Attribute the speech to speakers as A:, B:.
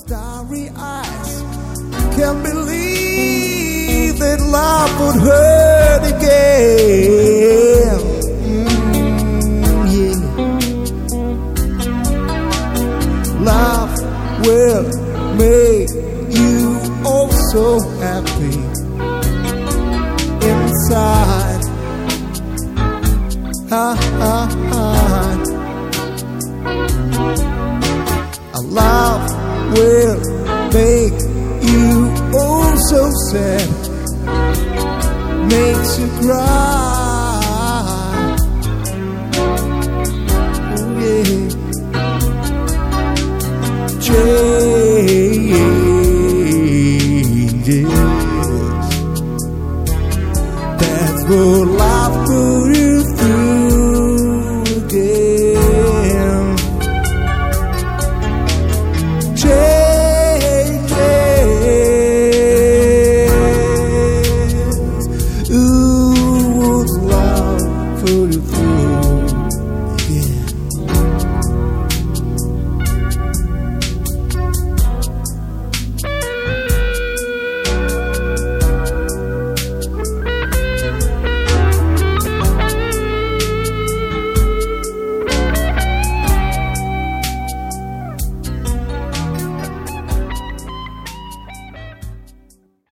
A: starry eyes. Can't believe that love would hurt again. Yeah. Love will make you oh so happy inside. Love will make you oh so sad, makes you cry. Oh, yeah. Changes. That's what life